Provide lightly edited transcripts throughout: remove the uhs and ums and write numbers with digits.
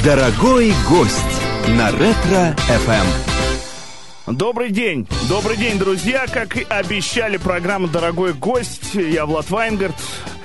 Дорогой гость на Ретро-ФМ. Добрый день, друзья. Как и обещали, программа «Дорогой гость». Я Влад Вайнгард.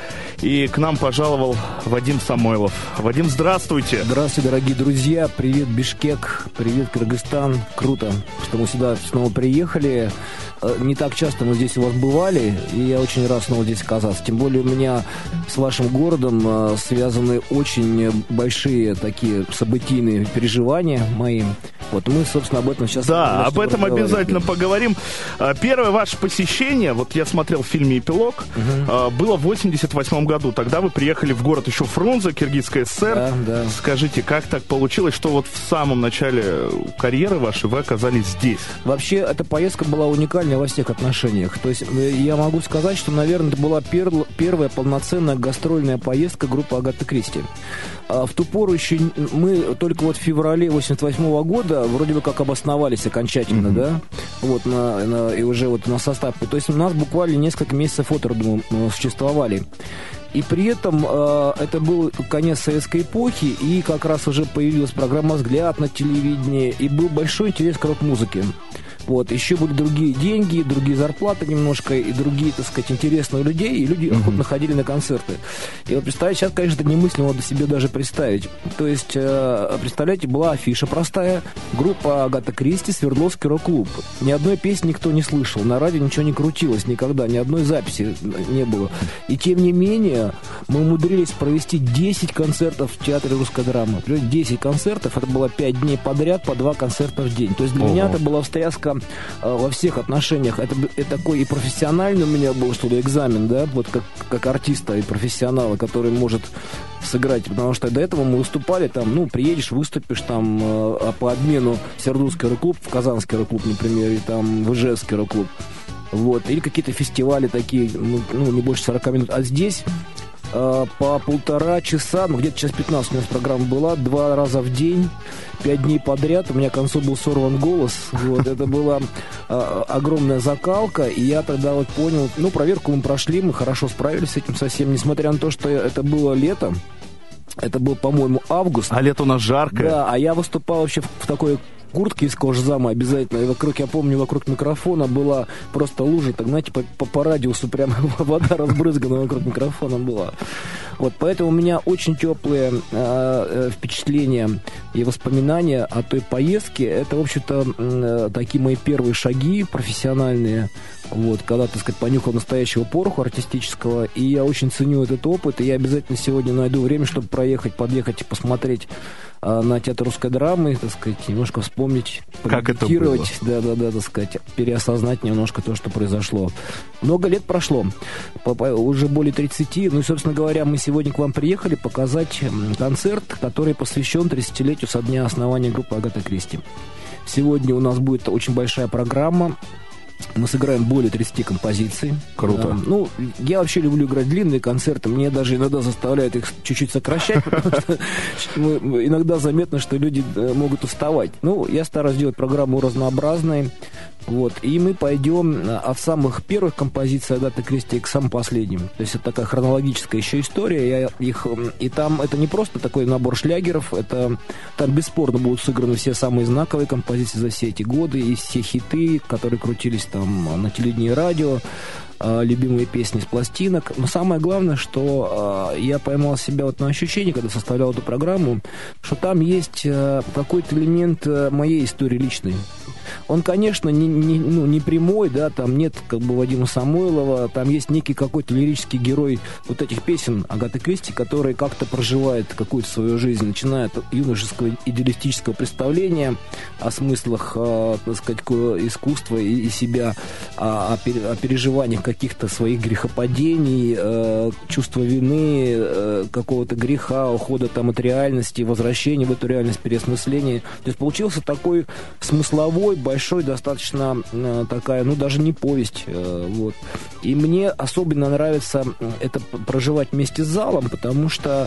И к нам пожаловал Вадим Самойлов. Вадим, здравствуйте. Здравствуйте, дорогие друзья. Привет, Бишкек. Привет, Кыргызстан. Круто, что мы сюда снова приехали. Не так часто мы здесь у вас бывали, и я очень рад снова здесь оказаться. Тем более у меня с вашим городом связаны очень большие такие событийные переживания мои. Вот мы, собственно, об этом сейчас... Да, об этом обязательно поговорим. Первое ваше посещение, вот я смотрел в фильме «Эпилог», было в 88 году. Тогда вы приехали в город еще Фрунзе, Киргизская ССР. Да. Скажите, как так получилось, что вот в самом начале карьеры вашей вы оказались здесь? Вообще, эта поездка была уникальна во всех отношениях. То есть я могу сказать, что, наверное, это была первая полноценная гастрольная поездка группы Агаты Кристи. В ту пору еще мы только вот в феврале 88 года вроде бы как обосновались окончательно, да, вот и уже вот на состав. То есть у нас буквально несколько месяцев от роду существовали. И при этом это был конец советской эпохи, и как раз уже появилась программа «Взгляд» на телевидении, и был большой интерес к рок-музыке. Вот, еще были другие деньги, другие зарплаты немножко, и другие, так сказать, интересные людей, и люди охотно ходили на концерты. И вот, представляете, сейчас, конечно, это немыслимо себе даже представить. То есть, представляете, была афиша простая, группа Агата Кристи, Свердловский рок-клуб. Ни одной песни никто не слышал, на радио ничего не крутилось никогда, ни одной записи не было. И тем не менее, мы умудрились провести 10 концертов в Театре русской драмы. 10 концертов, это было 5 дней подряд, по 2 концерта в день. То есть для меня это была встряска во всех отношениях. Это такой и профессиональный у меня был, что ли, экзамен, да, вот как артиста и профессионала, который может сыграть, потому что до этого мы выступали там, ну, приедешь, выступишь там по обмену Свердловский рок-клуб в Казанский рок-клуб, например, и там в Ижевский рок-клуб, вот, или какие-то фестивали такие, ну, не больше 40 минут, а здесь по 1,5 часа, ну, где-то час 15 у нас программа была, 2 раза в день, 5 дней подряд, у меня к концу был сорван голос, вот, это была огромная закалка, и я тогда вот понял, ну, проверку мы прошли, мы хорошо справились с этим совсем, несмотря на то, что это было лето, это был, по-моему, август. А лето у нас жаркое. Да, а я выступал вообще в такой куртки из кожзама обязательно, и вокруг, я помню, вокруг микрофона была просто лужа, так, знаете, по радиусу прям вода разбрызгана вокруг микрофона была. Вот, поэтому у меня очень теплые впечатления и воспоминания о той поездке. Это, в общем-то, такие мои первые шаги профессиональные, вот, когда, так сказать, понюхал настоящего пороху артистического, и я очень ценю этот опыт, и я обязательно сегодня найду время, чтобы подъехать и посмотреть на Театр русской драмы, так сказать, немножко вспомнить, помедитировать, да, так сказать, переосознать немножко то, что произошло. Много лет прошло, уже более 30, ну и, собственно говоря, мы сегодня к вам приехали показать концерт, который посвящен 30-летию со дня основания группы Агата Кристи. Сегодня у нас будет очень большая программа. Мы сыграем более 30 композиций. Круто. Ну, я вообще люблю играть длинные концерты. Мне даже иногда заставляют их чуть-чуть сокращать, потому что иногда заметно, что люди могут уставать. Ну, я стараюсь делать программу разнообразной. Вот. И мы пойдем от самых первых композиций Агаты Кристи к самым последним. То есть это такая хронологическая еще история. И там это не просто такой набор шлягеров, там бесспорно будут сыграны все самые знаковые композиции за все эти годы, и все хиты, которые крутились там на телевидении и радио, любимые песни с пластинок. Но самое главное, что я поймал себя вот на ощущении, когда составлял эту программу, что там есть какой-то элемент моей истории личной. Он, конечно, не прямой, да, там нет как бы Вадима Самойлова, там есть некий какой-то лирический герой вот этих песен Агаты Кристи, который как-то проживает какую-то свою жизнь, начиная от юношеского идеалистического представления о смыслах, так сказать, искусства и себя, о переживаниях каких-то своих грехопадений, чувства вины, какого-то греха, ухода там от реальности, возвращения в эту реальность, переосмысления. То есть получился такой смысловой, большой, достаточно такая, ну, даже не повесть. Вот. И мне особенно нравится это проживать вместе с залом, потому что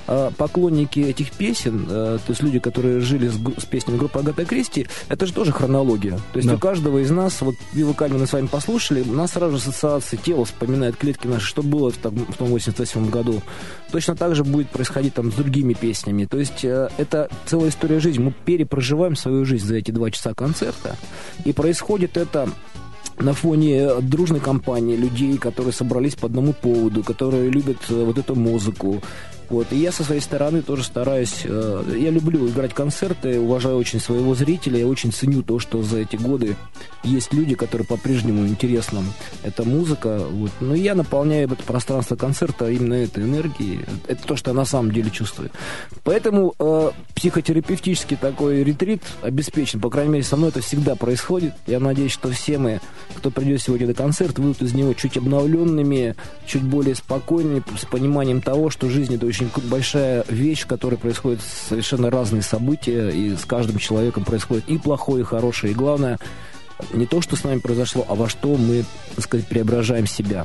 поклонники этих песен, то есть люди, которые жили с песнями группы Агаты Кристи, это же тоже хронология. То есть у каждого из нас, вот вокально мы с вами послушали, у нас сразу же ассоциации, тело вспоминает, клетки наши, что было в том 88 году. Точно так же будет происходить там с другими песнями. То есть это целая история жизни. Мы перепроживаем свою жизнь за эти 2 часа концерта. И происходит это на фоне дружной компании людей, которые собрались по одному поводу, которые любят вот эту музыку. Вот. И я со своей стороны тоже стараюсь... Я люблю играть концерты, уважаю очень своего зрителя, я очень ценю то, что за эти годы есть люди, которые по-прежнему интересна эта музыка. Вот. Но я наполняю это пространство концерта именно этой энергией. Это то, что я на самом деле чувствую. Поэтому психотерапевтический такой ретрит обеспечен. По крайней мере, со мной это всегда происходит. Я надеюсь, что все мы, кто придет сегодня на концерт, выйдут из него чуть обновленными, чуть более спокойными, с пониманием того, что жизнь — это очень большая вещь, в которой происходят совершенно разные события, и с каждым человеком происходит и плохое, и хорошее. И главное, не то, что с нами произошло, а во что мы, так сказать, преображаем себя.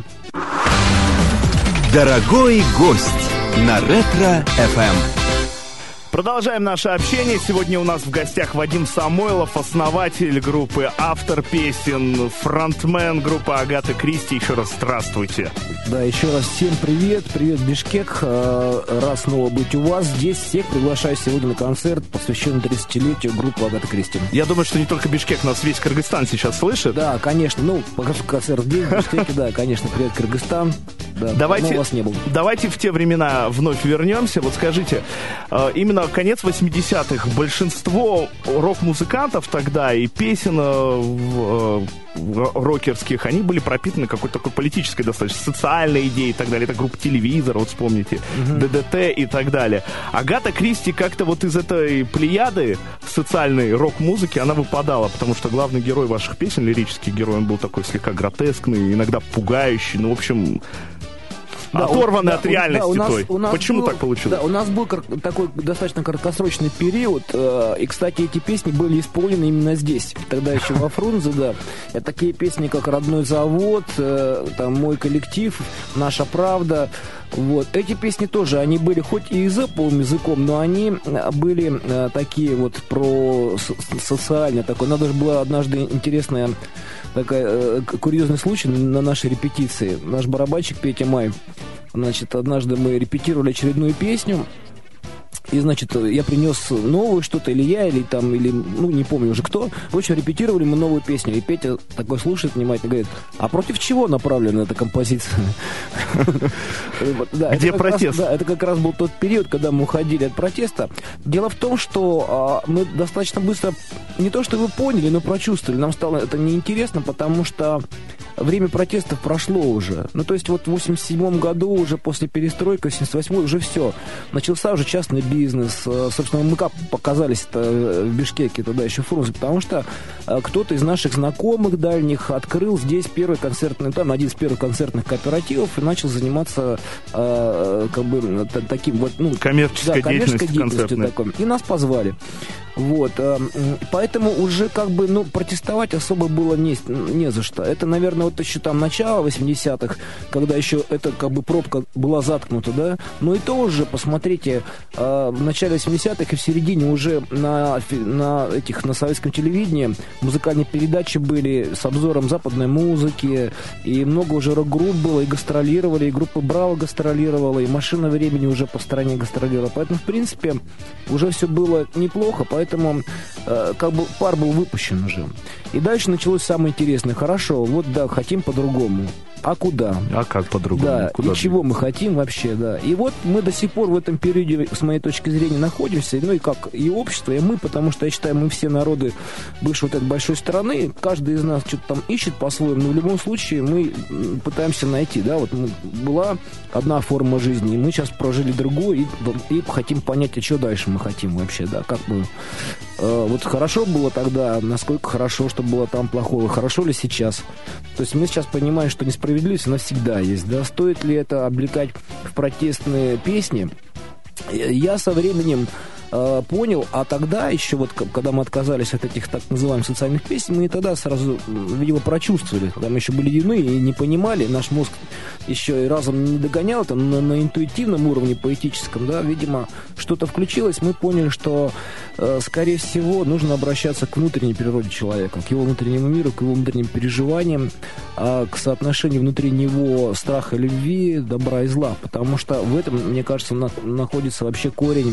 Дорогой гость на Ретро-ФМ. Продолжаем наше общение. Сегодня у нас в гостях Вадим Самойлов, основатель группы, автор песен, фронтмен группы Агаты Кристи. Еще раз здравствуйте. Да, еще раз всем привет. Привет, Бишкек. Рад снова быть у вас. Здесь всех приглашаю сегодня на концерт, посвященный 30-летию группы Агаты Кристи. Я думаю, что не только Бишкек, нас весь Кыргызстан сейчас слышит. Да, конечно. Ну, пока концерт здесь, в Бишкеке, да, конечно. Привет, Кыргызстан. Да, давайте, у вас не было. Давайте в те времена вновь вернемся. Вот скажите, именно конец 80-х, большинство рок-музыкантов тогда и песен рокерских, они были пропитаны какой-то такой политической достаточно, социальной идеей и так далее. Это группа «Телевизор», вот вспомните, ДДТ и так далее. Агата Кристи как-то вот из этой плеяды социальной рок-музыки она выпадала, потому что главный герой ваших песен, лирический герой, он был такой слегка гротескный, иногда пугающий, ну, в общем... Да, оторванный от реальности той. Почему так получилось? Да, у нас был такой достаточно краткосрочный период, и, кстати, эти песни были исполнены именно здесь, тогда еще во Фрунзе, да. Это такие песни, как «Родной завод», там «Мой коллектив», «Наша правда». Вот. Эти песни тоже, они были хоть и эзоповым языком, но они были такие вот про социальное такое. Надо же было однажды интересная такая курьезный случай на нашей репетиции. Наш барабанщик Петя Май, значит, однажды мы репетировали очередную песню, и, значит, я принес новую что-то, или я, или там, или, ну, не помню уже кто. В общем, репетировали мы новую песню. И Петя такой слушает внимательно, говорит: а против чего направлена эта композиция? Где протест? Да, это как раз был тот период, когда мы уходили от протеста. Дело в том, что мы достаточно быстро, не то что вы поняли, но прочувствовали. Нам стало это неинтересно, потому что время протестов прошло уже. Ну, то есть вот в 87 году, уже после перестройки, в 78-й уже все. Начался уже частный бизнес. Собственно, мы как показались в Бишкеке, тогда еще в Фрунзе, потому что кто-то из наших знакомых дальних открыл здесь первый концертный, там один из первых концертных кооперативов и начал заниматься как бы таким вот, ну, коммерческой деятельностью такой. И нас позвали. Вот, поэтому уже как бы, ну, протестовать особо было не за что. Это, наверное, вот еще там начало 80-х, когда еще эта как бы пробка была заткнута, да. Но и то уже, посмотрите, в начале 80-х и в середине уже на советском телевидении музыкальные передачи были с обзором западной музыки, и много уже рок-групп было, и гастролировали, и группа «Браво» гастролировала, и «Машина времени» уже по стране гастролировала. Поэтому, в принципе, уже все было неплохо, поэтому как бы пар был выпущен уже. И дальше началось самое интересное. Хорошо, вот да, хотим по-другому. А куда? А как по-другому? Да, куда и чего мы хотим вообще, да. И вот мы до сих пор в этом периоде, с моей точки зрения, находимся, ну и как и общество, и мы, потому что я считаю, мы все народы бывшей вот этой большой страны, каждый из нас что-то там ищет по-своему, но в любом случае мы пытаемся найти, да, вот была одна форма жизни, и мы сейчас прожили другую, и хотим понять, а что дальше мы хотим вообще, да, как бы, вот хорошо было тогда, насколько хорошо, что было там плохого, хорошо ли сейчас? То есть мы сейчас понимаем, что несправедливость, она всегда есть, да, стоит ли это облекать в протестные песни? Я со временем понял, а тогда еще вот, когда мы отказались от этих так называемых социальных песен, мы и тогда сразу, видимо, прочувствовали, когда мы еще были юны и не понимали, наш мозг еще и разом не догонял это на интуитивном уровне, поэтическом, да, видимо, что-то включилось, мы поняли, что, скорее всего, нужно обращаться к внутренней природе человека, к его внутреннему миру, к его внутренним переживаниям, к соотношению внутри него страха и любви, добра и зла, потому что в этом, мне кажется, находится вообще корень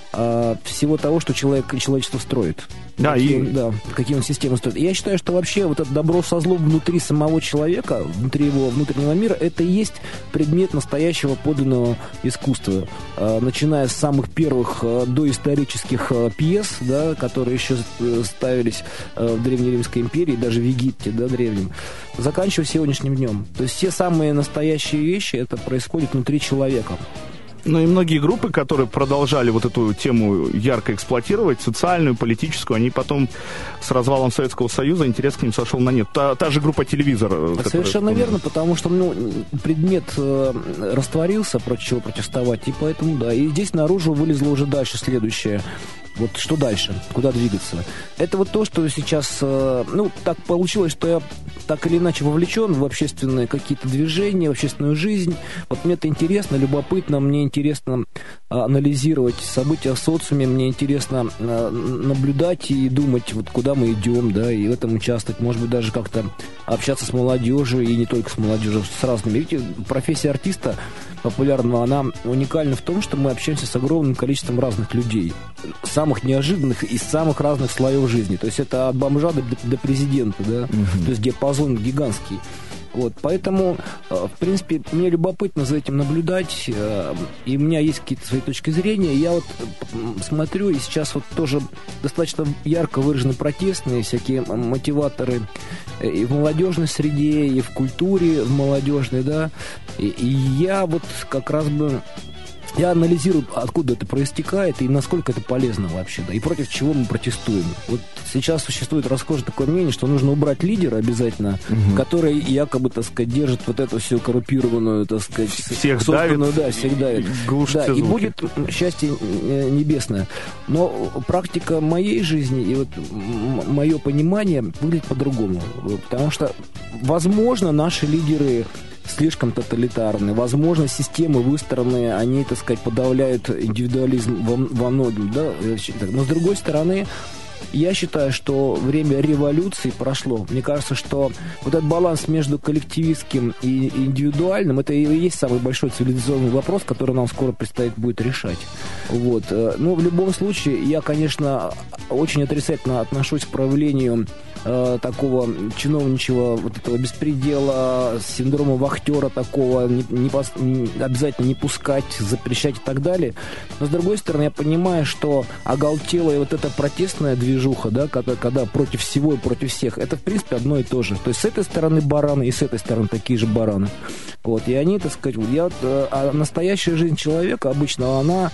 всего того, что человечество строит. Да, какие он системы строит. Я считаю, что вообще вот это добро со злом внутри самого человека, внутри его внутреннего мира, это и есть предмет настоящего подлинного искусства. Начиная с самых первых доисторических пьес, да, которые еще ставились в Древней Римской империи, даже в Египте, да, древнем, заканчивая сегодняшним днем. То есть все самые настоящие вещи, это происходит внутри человека. Ну и многие группы, которые продолжали вот эту тему ярко эксплуатировать, социальную, политическую, они потом с развалом Советского Союза интерес к ним сошел на нет. Та же группа «Телевизор». Совершенно верно, потому что предмет растворился, против чего протестовать, и поэтому, да. И здесь наружу вылезло уже дальше следующее. Вот что дальше? Куда двигаться? Это вот то, что сейчас... так получилось, что я так или иначе вовлечен в общественные какие-то движения, в общественную жизнь. Вот мне это интересно, любопытно, мне интересно анализировать события в социуме, мне интересно наблюдать и думать, вот куда мы идем, да, и в этом участвовать. Может быть, даже как-то общаться с молодежью, и не только с молодежью, с разными. Видите, профессия артиста популярного, она уникальна в том, что мы общаемся с огромным количеством разных людей, самых неожиданных и самых разных слоев жизни. То есть это от бомжа до президента, да, то есть диапазон гигантский. Вот, поэтому, в принципе, мне любопытно за этим наблюдать, и у меня есть какие-то свои точки зрения. Я вот смотрю, и сейчас вот тоже достаточно ярко выражены протестные всякие мотиваторы и в молодежной среде, и в культуре в молодежной, да, и я вот как раз бы... Я анализирую, откуда это проистекает и насколько это полезно вообще, да, и против чего мы протестуем. Вот сейчас существует расхожее такое мнение, что нужно убрать лидера обязательно, который якобы, так сказать, держит вот эту всю коррупированную, так сказать, всех давит, да, всех давит. Да, и будет счастье небесное. Но практика моей жизни и вот мое понимание выглядит по-другому. Потому что, возможно, наши лидеры слишком тоталитарны. Возможно, системы выстроенные, они, так сказать, подавляют индивидуализм во многом, да? Но, с другой стороны, я считаю, что время революции прошло. Мне кажется, что вот этот баланс между коллективистским и индивидуальным, это и есть самый большой цивилизационный вопрос, который нам скоро предстоит будет решать. Вот. Но в любом случае, я, конечно, очень отрицательно отношусь к проявлению такого чиновничьего вот этого беспредела, синдрома вахтера такого, обязательно не пускать, запрещать и так далее. Но, с другой стороны, я понимаю, что оголтелая вот эта протестная движуха, да, когда против всего и против всех, это, в принципе, одно и то же. То есть с этой стороны бараны и с этой стороны такие же бараны. Вот, и они, так сказать, настоящая жизнь человека обычно, она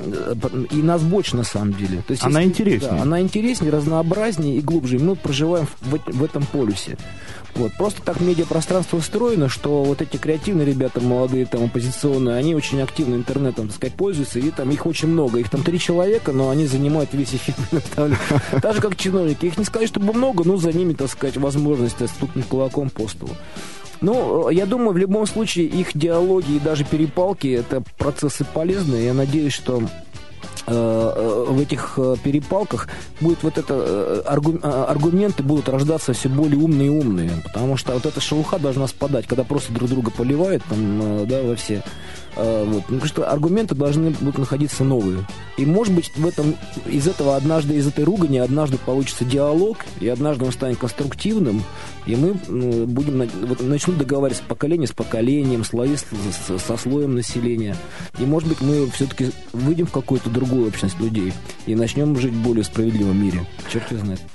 и нас больше, на самом деле. То есть, она интереснее. Да, она интереснее, разнообразнее и глубже. И мы проживаем в этом полюсе. Вот. Просто так медиапространство устроено, что вот эти креативные ребята, молодые, там, оппозиционные, они очень активно интернетом, так сказать, пользуются, и там их очень много. Их там 3 человека, но они занимают весь эфир. Так же, как чиновники. Их не сказать, чтобы много, но за ними, так сказать, возможность стукнуть кулаком по столу. Ну, я думаю, в любом случае их диалоги и даже перепалки — это процессы полезные. Я надеюсь, что в этих перепалках будет вот это аргументы будут рождаться все более умные и умные, потому что вот эта шелуха должна спадать, когда просто друг друга поливают там, да, во все. Вот. Ну, потому что аргументы должны будут находиться новые. И, может быть, из этой ругани однажды получится диалог, и однажды он станет конструктивным, и мы начнут договариваться поколение с поколением, слои со слоем населения. И, может быть, мы все-таки выйдем в какую-то другую общность людей и начнем жить в более справедливом мире. Черт его знает.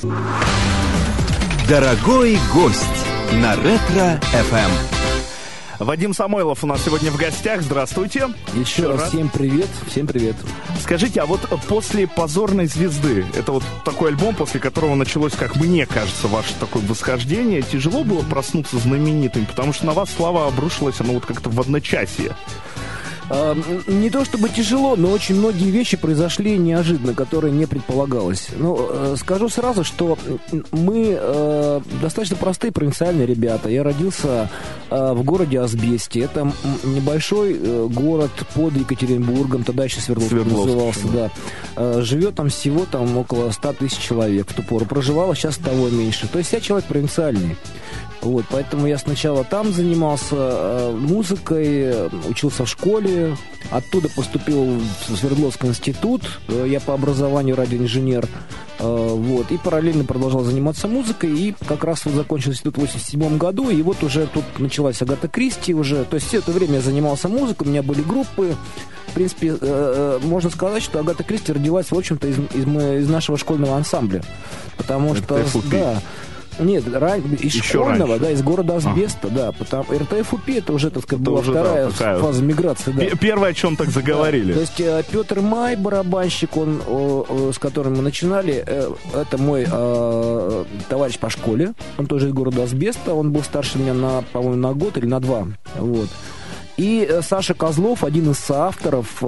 Дорогой гость на Ретро-ФМ. Вадим Самойлов у нас сегодня в гостях. Здравствуйте. Еще раз всем привет. Всем привет. Скажите, а вот после «Позорной звезды», это вот такой альбом, после которого началось, как мне кажется, ваше такое восхождение, тяжело было проснуться знаменитым? Потому что на вас слава обрушилась, оно вот как-то в одночасье. Не то чтобы тяжело, но очень многие вещи произошли неожиданно, которые не предполагалось. Ну, скажу сразу, что мы достаточно простые провинциальные ребята. Я родился в городе Асбесте. Это небольшой город под Екатеринбургом, тогда еще Свердловск назывался, да. Живет там всего около 100 тысяч человек в ту пору. Проживало, сейчас того меньше. То есть я человек провинциальный. Вот, поэтому я сначала там занимался музыкой, учился в школе, оттуда поступил в Свердловский институт, я по образованию радиоинженер, вот, и параллельно продолжал заниматься музыкой, и как раз вот закончил институт в 1987 году, и вот уже тут началась Агата Кристи уже, то есть все это время я занимался музыкой, у меня были группы, в принципе, можно сказать, что Агата Кристи родилась, в общем-то, из нашего школьного ансамбля, потому что, да, нет, из школьного, раньше. Да, из города Асбеста, да, потому РТФ УПИ это уже, так сказать, была вторая фаза миграции, да. Первое, о чем так заговорили. Да. То есть Петр Май, барабанщик, он, с которым мы начинали, это мой товарищ по школе, он тоже из города Асбеста, он был старше меня, по-моему, на год или на 2, вот. И Саша Козлов, один из соавторов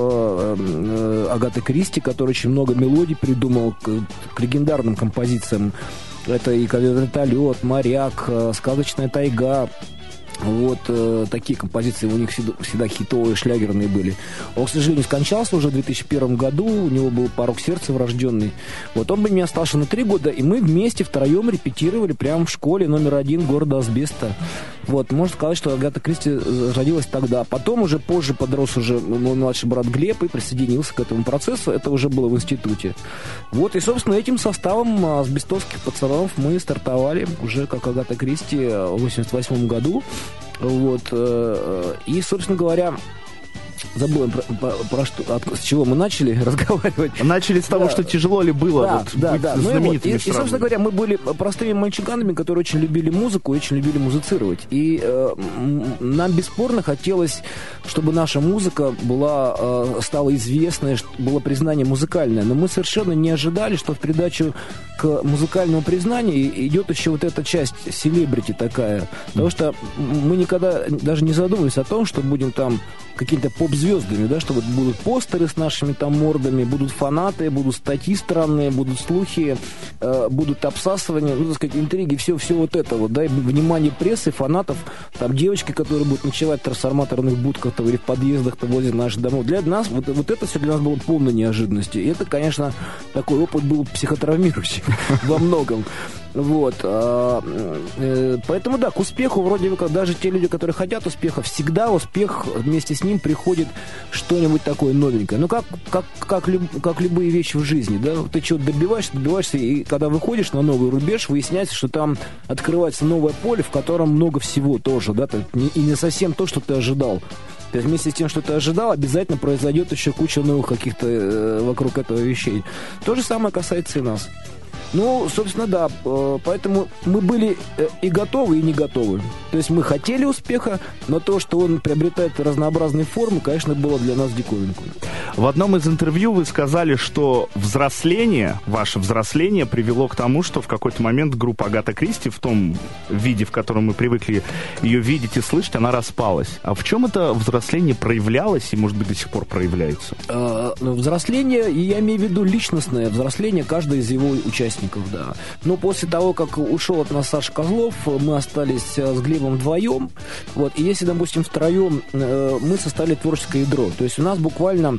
Агаты Кристи, который очень много мелодий придумал к легендарным композициям. Это и «Вертолет», «Моряк», «Сказочная тайга». Вот такие композиции у них всегда хитовые, шлягерные были. Он, к сожалению, скончался уже в 2001 году, у него был порок сердца врожденный. Вот он бы меня старше на 3 года, и мы вместе втроем репетировали прямо в школе номер 1 города Асбеста. Вот, можно сказать, что Агата Кристи родилась тогда. Потом уже позже подрос уже мой младший брат Глеб и присоединился к этому процессу. Это уже было в институте. Вот, и, собственно, этим составом асбестовских пацанов мы стартовали уже как Агата Кристи в 1988 году. Вот, и, собственно говоря, забыл про что, с чего мы начали разговаривать. Начали с того, что тяжело ли было быть знаменитыми. И, собственно говоря, мы были простыми мальчуганами, которые очень любили музыку и очень любили музицировать. И нам бесспорно хотелось, чтобы наша музыка стала известной, было признание музыкальное. Но мы совершенно не ожидали, что в придачу к музыкальному признанию идет еще вот эта часть селебрити такая. Потому что мы никогда даже не задумывались о том, что будем там какими-то поп-звездами, да, что вот будут постеры с нашими там мордами, будут фанаты, будут статьи странные, будут слухи, будут обсасывания, ну, так сказать, интриги, все вот это вот, да, и внимание прессы, фанатов, там девочки, которые будут ночевать в трансформаторных будках или в подъездах возле наших домов. Для нас, вот это все для нас было полной неожиданностью. И это, конечно, такой опыт был психотравмирующий во многом. Вот. Поэтому, да, к успеху вроде как даже те люди, которые хотят успеха, всегда успех вместе с ним приходит что-нибудь такое новенькое. Ну, как любые вещи в жизни, да, ты чего-то добиваешься, и когда выходишь на новый рубеж, выясняется, что там открывается новое поле, в котором много всего тоже, да, и не совсем то, что ты ожидал. То есть вместе с тем, что ты ожидал, обязательно произойдет еще куча новых каких-то вокруг этого вещей. То же самое касается и нас. Ну, собственно, да, поэтому мы были и готовы, и не готовы. То есть мы хотели успеха, но то, что он приобретает разнообразные формы, конечно, было для нас диковинкой. В одном из интервью вы сказали, что ваше взросление привело к тому, что в какой-то момент группа Агата Кристи в том виде, в котором мы привыкли ее видеть и слышать, она распалась. А в чем это взросление проявлялось и, может быть, до сих пор проявляется? Взросление, я имею в виду личностное взросление каждого из его участников. Да. Но после того, как ушел от нас Саша Козлов, мы остались с Глебом вдвоем. Вот. И если, допустим, втроем мы составили творческое ядро. То есть у нас буквально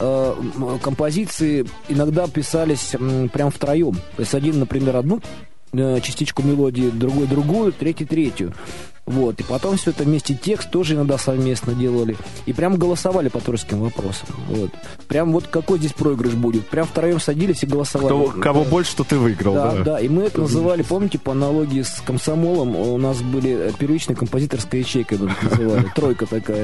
композиции иногда писались прям втроем. То есть один, например, одну частичку мелодии, другой другую, третий третью. Вот. И потом все это вместе, текст тоже иногда совместно делали. И прям голосовали по творческим вопросам. Вот. Прям вот какой здесь проигрыш будет. Прям втроем садились и голосовали. Кого больше, что ты выиграл. Да. И мы это называли, помните, по аналогии с комсомолом, у нас были первичная композиторская ячейка, мы это называли. Тройка такая.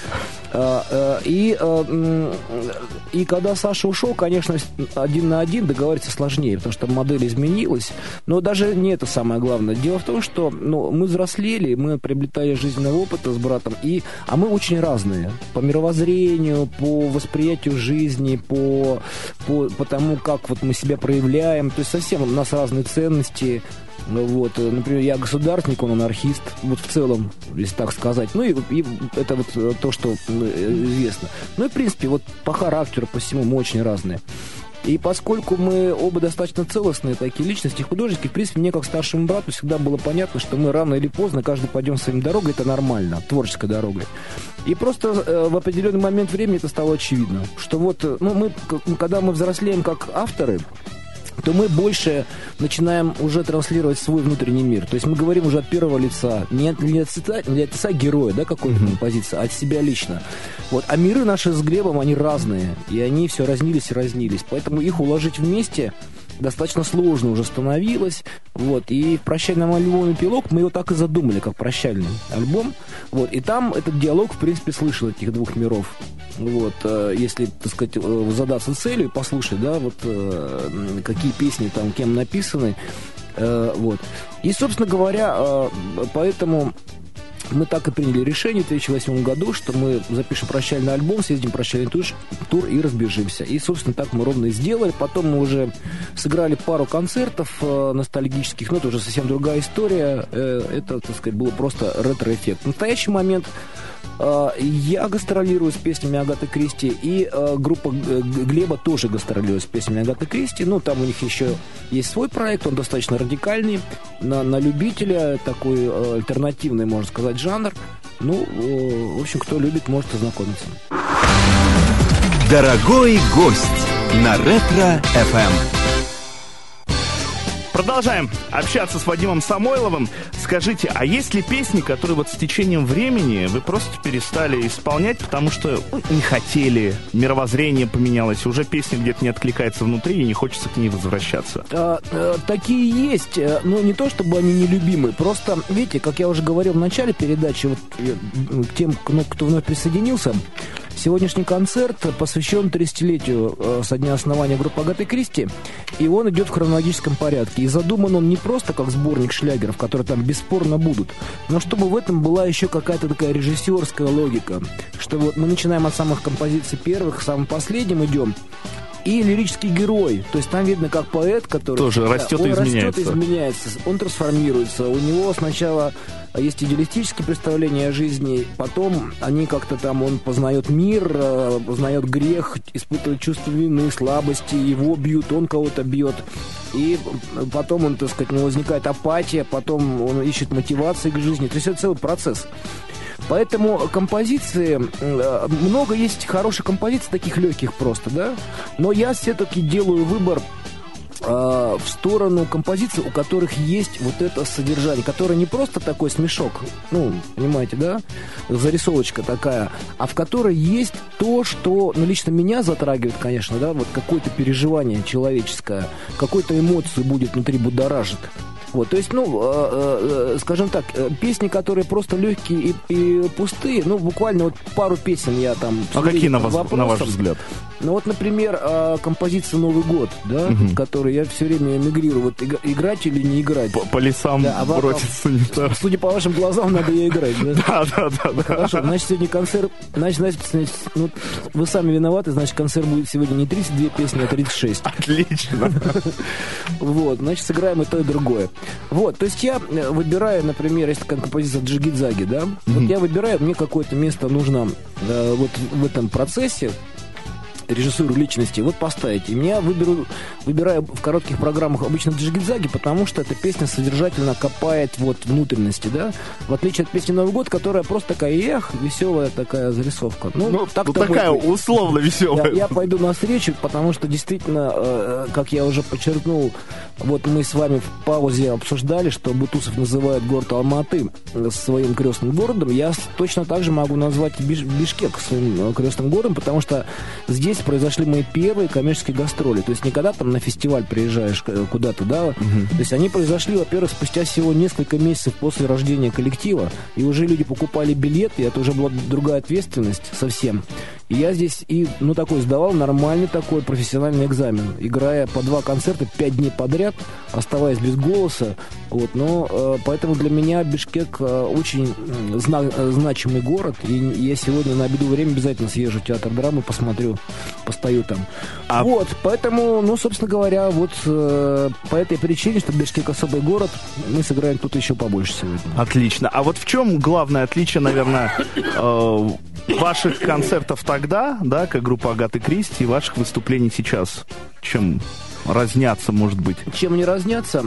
И когда Саша ушел, конечно, один на один договориться сложнее, потому что модель изменилась. Но даже не это самое главное. Дело в том, что мы взрослели, мы приобретали жизненного опыта с братом, а мы очень разные. По мировоззрению, по восприятию жизни, по тому, как вот мы себя проявляем. То есть совсем у нас разные ценности. Вот, например, я государственник, он анархист, вот в целом, если так сказать. Ну, и это вот то, что известно. Ну, и, в принципе, вот по характеру, по всему мы очень разные. И поскольку мы оба достаточно целостные такие личности, художники, в принципе, мне как старшему брату всегда было понятно, что мы рано или поздно каждый пойдем своей дорогой, это нормально, творческой дорогой. И просто в определенный момент времени это стало очевидно, что вот, ну, когда мы взрослеем как авторы, то мы больше начинаем уже транслировать свой внутренний мир. То есть мы говорим уже от первого лица, не от лица героя, да, какой-то композиции, а от себя лично. Вот. А миры наши с Глебом, они разные, и они все разнились и разнились. Поэтому их уложить вместе достаточно сложно уже становилось. Вот. И в прощальном альбоме «Пилок» мы его так и задумали, как прощальный альбом. Вот. И там этот диалог, в принципе, слышал этих двух миров. Вот, если, так сказать, задаться целью, послушать, да, вот какие песни там кем написаны, вот. И, собственно говоря, поэтому мы так и приняли решение в 2008 году, что мы запишем прощальный альбом, съездим прощальный тур и разбежимся. И, собственно, так мы ровно и сделали. Потом мы уже сыграли пару концертов ностальгических, но это уже совсем другая история. Это, так сказать, было просто ретро-эффект. В настоящий момент я гастролирую с песнями Агаты Кристи, и группа Глеба тоже гастролирует с песнями Агаты Кристи. Ну, там у них еще есть свой проект, он достаточно радикальный, на любителя, такой альтернативный, можно сказать, жанр. Ну, в общем, кто любит, может ознакомиться. Дорогой гость на Ретро-ФМ. Продолжаем общаться с Вадимом Самойловым. Скажите, а есть ли песни, которые вот с течением времени вы просто перестали исполнять, потому что не хотели, мировоззрение поменялось, уже песня где-то не откликается внутри и не хочется к ней возвращаться? Такие есть, но не то чтобы они нелюбимы, просто, видите, как я уже говорил в начале передачи, вот тем, кто вновь присоединился, сегодняшний концерт посвящен 30-летию со дня основания группы Агаты Кристи, и он идет в хронологическом порядке. И задуман он не просто как сборник шлягеров, которые там бесспорно будут, но чтобы в этом была еще какая-то такая режиссерская логика, что вот мы начинаем от самых композиций первых, к самым последним идем, и лирический герой, то есть там видно, как поэт, который тоже растет и изменяется, он трансформируется, у него сначала есть идеалистические представления о жизни, потом они как-то там, он познает мир, познает грех, испытывает чувство вины, слабости, его бьют, он кого-то бьет, и потом он, так сказать, у него возникает апатия, потом он ищет мотивации к жизни, то есть это целый процесс. Поэтому композиции, много есть хороших композиций, таких легких просто, да, но я все-таки делаю выбор в сторону композиций, у которых есть вот это содержание, которое не просто такой смешок, ну, понимаете, да, зарисовочка такая, а в которой есть то, что, ну, лично меня затрагивает, конечно, да, вот какое-то переживание человеческое, какую-то эмоцию будет внутри будоражит. Вот, то есть, ну, скажем так, песни, которые просто легкие и пустые, ну, буквально вот пару песен я там... А какие, на ваш взгляд? Ну, вот, например, композиция «Новый год», да, который я все время мигрирую, вот играть или не играть. По лесам да, броситься не так. Судя по вашим глазам, надо ее играть, да? Да. Хорошо, значит, сегодня концерт, значит, ну, вы сами виноваты, значит, концерт будет сегодня не 32 песни, а 36. Отлично. Вот, значит, сыграем и то, и другое. Вот, то есть я выбираю, например, есть такая композиция «Джиги-дзаги», да, вот я выбираю, мне какое-то место нужно вот в этом процессе, режиссуру личности, вот поставить. И меня выбираю в коротких программах обычно «Джиги-дзаги», потому что эта песня содержательно копает вот внутренности, да, в отличие от песни «Новый год», которая просто такая, веселая такая зарисовка. Ну такая условно веселая. Я пойду навстречу, потому что действительно, как я уже подчеркнул, вот мы с вами в паузе обсуждали, что Бутусов называет город Алматы своим крестным городом. Я точно так же могу назвать Бишкек своим крестным городом, потому что здесь произошли мои первые коммерческие гастроли. То есть не когда там на фестиваль приезжаешь куда-то, да. То есть они произошли, во-первых, спустя всего несколько месяцев после рождения коллектива. И уже люди покупали билеты, и это уже была другая ответственность совсем. И я здесь такой сдавал нормальный такой профессиональный экзамен, играя по 2 концерта 5 дней подряд, оставаясь без голоса. Вот, но поэтому для меня Бишкек очень значимый город, и я сегодня на обеду время обязательно съезжу в театр драмы, посмотрю, постою там. Вот, поэтому, собственно говоря, вот по этой причине, что Бишкек особый город, мы сыграем тут еще побольше сегодня. Отлично. А вот в чем главное отличие, наверное, ваших концертов тогда, да, как группа Агаты Кристи, и ваших выступлений сейчас? Чем разнятся, может быть? Чем не разнятся?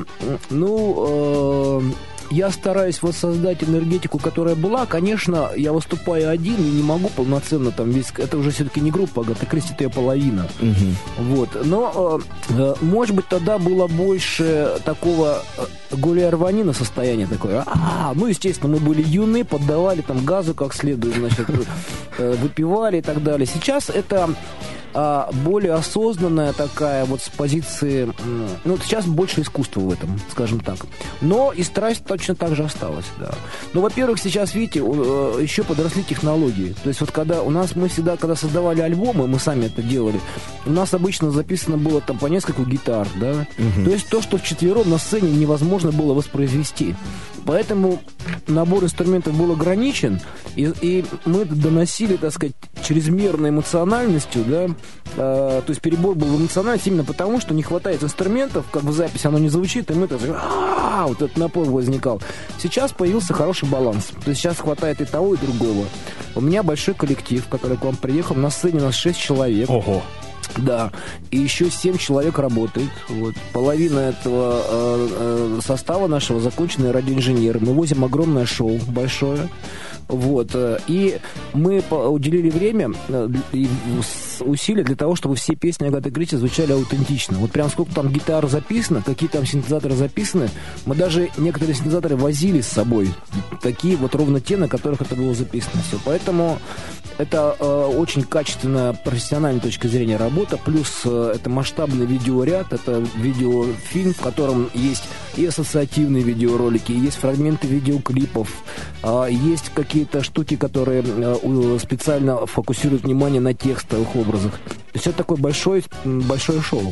Я стараюсь воссоздать энергетику, которая была. Конечно, я выступаю один и не могу полноценно там весь... Это уже все-таки не группа Агата Кристи, это ее половина. Вот. Но, может быть, тогда было больше такого гуляй-рванина состояния такое. Естественно, мы были юны, поддавали там газу как следует, значит, выпивали и так далее. Сейчас это... более осознанная такая вот с позиции... сейчас больше искусства в этом, скажем так. Но и страсть точно так же осталась, да. Во-первых, сейчас, видите, еще подросли технологии. То есть вот когда мы всегда, когда создавали альбомы, мы сами это делали, у нас обычно записано было там по несколько гитар, да. То есть то, что вчетвером на сцене невозможно было воспроизвести. Поэтому набор инструментов был ограничен, и мы доносили, так сказать, чрезмерной эмоциональностью, да. То есть перебор был в эмоциональности именно потому, что не хватает инструментов, как в записи оно не звучит, и мы так вот этот напор возникал. Сейчас появился хороший баланс. То есть сейчас хватает и того, и другого. У меня большой коллектив, который к вам приехал. На сцене у нас 6 человек. Ого! Да, и еще 7 человек работает. Вот. Половина этого состава нашего законченные радиоинженеры. Мы возим огромное шоу, большое. Вот. И мы уделили время и усилия для того, чтобы все песни Агаты Кристи звучали аутентично. Вот прям сколько там гитар записано, какие там синтезаторы записаны. Мы даже некоторые синтезаторы возили с собой. Такие вот ровно те, на которых это было записано. Все. Поэтому это очень качественная, профессиональной точки зрения работа. Плюс это масштабный видеоряд, это видеофильм, в котором есть и ассоциативные видеоролики, и есть фрагменты видеоклипов, есть какие-то штуки, которые специально фокусируют внимание на текстовых образах. То есть это такое большое шоу.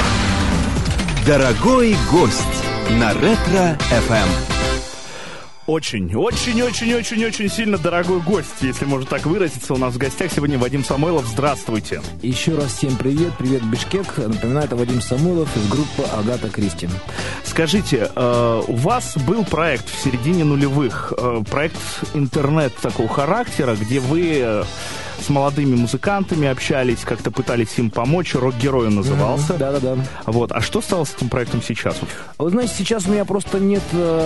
Дорогой гость на Ретро-ФМ. Очень сильно дорогой гость, если можно так выразиться. У нас в гостях сегодня Вадим Самойлов. Здравствуйте. Еще раз всем привет. Привет, Бишкек. Напоминаю, это Вадим Самойлов из группы Агата Кристи. Скажите, у вас был проект в середине нулевых, проект интернет такого характера, где вы с молодыми музыкантами общались, как-то пытались им помочь, «Рок-герой» он назывался. Да-да-да. Вот. А что стало с этим проектом сейчас? Вы знаете, сейчас у меня просто нет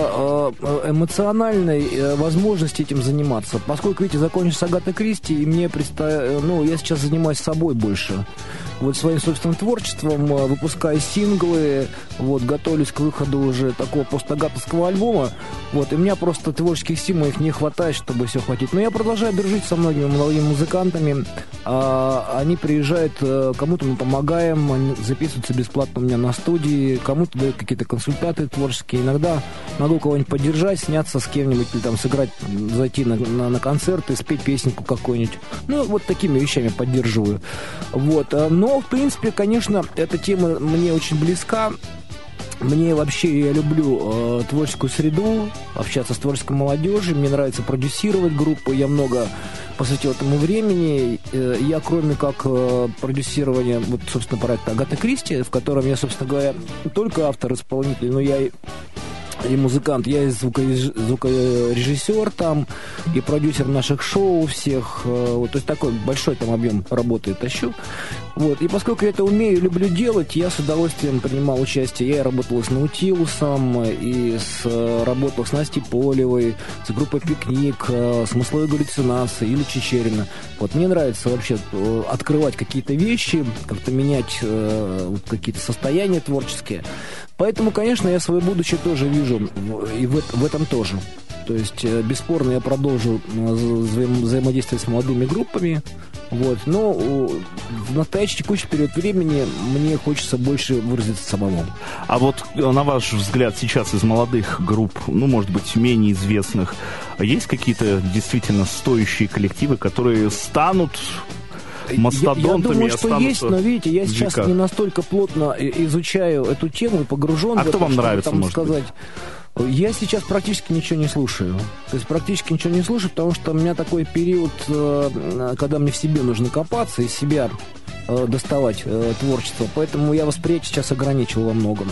эмоциональной возможности этим заниматься. Поскольку, видите, закончился Агата Кристи, и мне я сейчас занимаюсь собой больше. Вот своим собственным творчеством, выпускаю синглы, вот, готовлюсь к выходу уже такого постагатовского альбома. Вот, и у меня просто творческих сил моих не хватает, чтобы все хватить. Но я продолжаю дружить со многими молодыми музыкантами. Они приезжают, кому-то мы помогаем, они записываются бесплатно у меня на студии, кому-то дают какие-то консультации творческие. Иногда могу кого-нибудь поддержать, сняться с кем-нибудь, или там сыграть, зайти на концерт и спеть песенку какую-нибудь. Вот такими вещами поддерживаю. Вот. Но, в принципе, конечно, эта тема мне очень близка. Мне вообще, я люблю творческую среду, общаться с творческой молодежью. Мне нравится продюсировать группу. Я много посвятил этому времени. Я, кроме как продюсирования, вот, собственно, проекта Агаты Кристи, в котором я, собственно говоря, не только автор-исполнитель, но я и музыкант, я и звукорежиссер там, и продюсер наших шоу всех. Вот, то есть такой большой там объем работы тащу. Вот. И поскольку я это умею и люблю делать, я с удовольствием принимал участие. Я работал с Наутилусом, и работал с Настей Полевой, с группой «Пикник», «Смысловые галлюцинации», Юлия Чичерина. Вот. Мне нравится вообще открывать какие-то вещи, как-то менять какие-то состояния творческие. Поэтому, конечно, я свое будущее тоже вижу, и в этом тоже. То есть, бесспорно, я продолжу взаимодействовать с молодыми группами. Вот. Но в настоящий текущий период времени мне хочется больше выразиться самому. А вот, на ваш взгляд, сейчас из молодых групп, может быть, менее известных, есть какие-то действительно стоящие коллективы, которые станут мастодонтами. Я думаю, что есть, но видите, я сейчас веках. не настолько плотно изучаю эту тему и погружен в это, кто вам нравится, там может сказать. Я сейчас практически ничего не слушаю. То есть практически ничего не слушаю, потому что у меня такой период, когда мне в себе нужно копаться, из себя доставать творчество. Поэтому я восприятие сейчас ограничил во многом.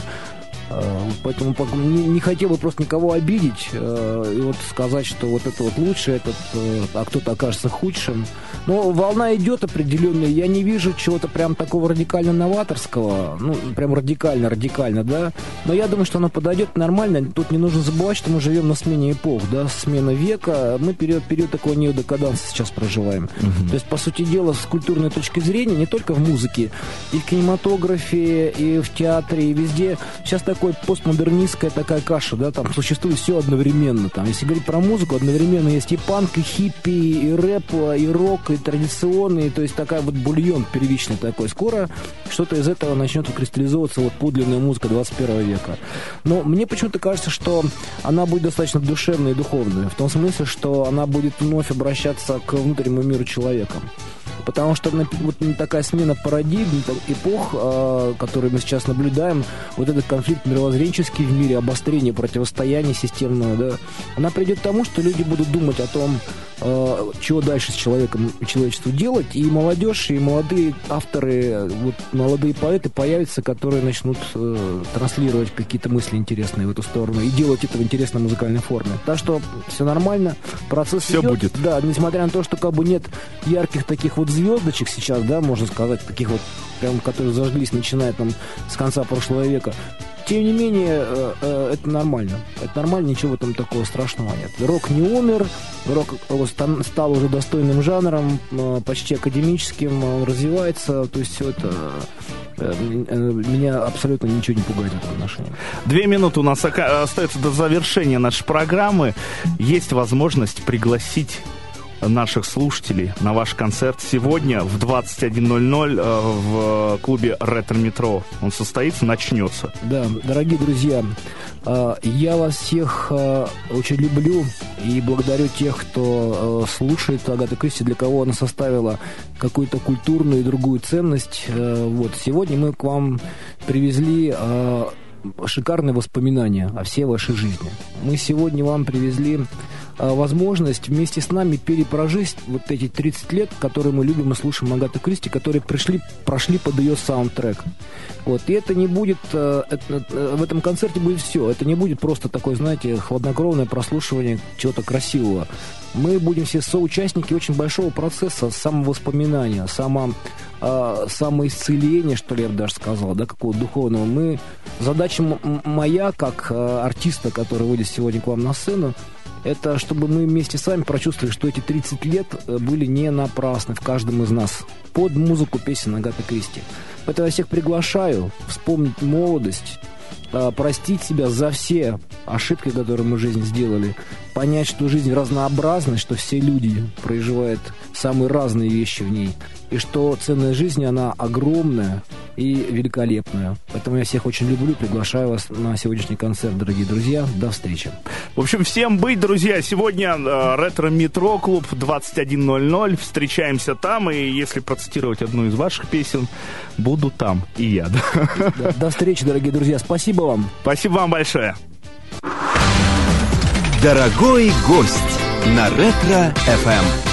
Поэтому не хотел бы просто никого обидеть и вот сказать, что вот это вот лучше, а кто-то окажется худшим. Но волна идет определенная. Я не вижу чего-то прям такого радикально новаторского. Ну, прям радикально, да. Но я думаю, что оно подойдет нормально. Тут не нужно забывать, что мы живем на смене эпох, да, смена века. Мы период такого неодекаданса сейчас проживаем. То есть, по сути дела, с культурной точки зрения, не только в музыке, и в кинематографе, и в театре, и везде. Сейчас такой постмодернистская такая каша, да, там существует все одновременно. Там, если говорить про музыку, одновременно есть и панк, и хиппи, и рэп, и рок, и традиционный, то есть такая вот бульон первичный такой. Скоро что-то из этого начнет кристаллизовываться вот подлинная музыка 21 века. Но мне почему-то кажется, что она будет достаточно душевной и духовной, в том смысле, что она будет вновь обращаться к внутреннему миру человека. Потому что вот такая смена парадигм, эпох, которую мы сейчас наблюдаем, вот этот конфликт мировоззренческий в мире, обострение противостояния системного, да, она придет к тому, что люди будут думать о том, чего дальше с человеком и человечеству делать, и молодежь, и молодые авторы, вот молодые поэты появятся, которые начнут транслировать какие-то мысли интересные в эту сторону и делать это в интересной музыкальной форме. Так что все нормально, процесс все идет. будет. Да, несмотря на то, что как бы нет ярких таких вот звездочек сейчас, да, можно сказать, таких вот, прям, которые зажглись, начиная там с конца прошлого века. Тем не менее, это нормально. Это нормально, ничего в этом такого страшного нет. Рок не умер, рок стал уже достойным жанром, почти академическим, он развивается. То есть все это... Меня абсолютно ничего не пугает в этом отношении. 2 минуты у нас остается до завершения нашей программы. Есть возможность пригласить наших слушателей на ваш концерт сегодня в 21:00 в клубе «Ретро-метро». Он состоится, начнется. Да, дорогие друзья, я вас всех очень люблю и благодарю тех, кто слушает Агату Кристи, для кого она составила какую-то культурную и другую ценность. Вот. Сегодня мы к вам привезли шикарные воспоминания о всей вашей жизни. Мы сегодня вам привезли возможность вместе с нами перепрожить вот эти 30 лет, которые мы любим и слушаем Агату Кристи, которые прошли под ее саундтрек. Вот. И это не будет... в этом концерте будет все. Это не будет просто такое, знаете, хладнокровное прослушивание чего-то красивого. Мы будем все соучастники очень большого процесса самовоспоминания, самоисцеления, что ли, я бы даже сказал, да, какого-то духовного. Задача моя, как артиста, который выйдет сегодня к вам на сцену, это чтобы мы вместе с вами прочувствовали, что эти 30 лет были не напрасны в каждом из нас под музыку песен Агаты Кристи. Поэтому я всех приглашаю вспомнить молодость, простить себя за все ошибки, которые мы в жизни сделали, понять, что жизнь разнообразна, что все люди проживают самые разные вещи в ней, и что ценность жизни, она огромная и великолепная. Поэтому я всех очень люблю, приглашаю вас на сегодняшний концерт, дорогие друзья. До встречи. В общем, всем быть, друзья. Сегодня «Ретро-метро» клуб 21:00. Встречаемся там, и если процитировать одну из ваших песен, буду там и я. До встречи, дорогие друзья. Спасибо вам. Спасибо вам большое. Дорогой гость на Ретро-ФМ.